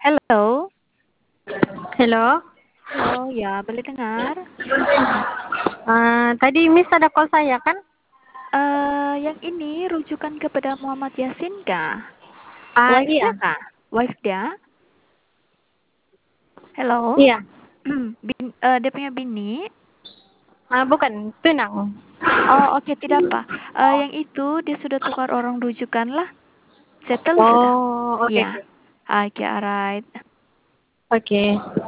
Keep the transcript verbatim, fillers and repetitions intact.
Halo? Halo? Halo, ya boleh dengar? Uh, tadi Miss ada call saya kan? Uh, yang ini rujukan kepada Muhammad Yasin kah? Uh, Wife dia iya. kah? Wife dia? Halo? Iya. Bin, uh, dia punya bini? Uh, bukan, tunang. Oh, oke, okay, tidak apa. Uh, yang itu dia sudah tukar orang rujukan lah. Settle sudah. Oh, oke. Ya. Okay, Oke, okay, alright. Oke. Okay.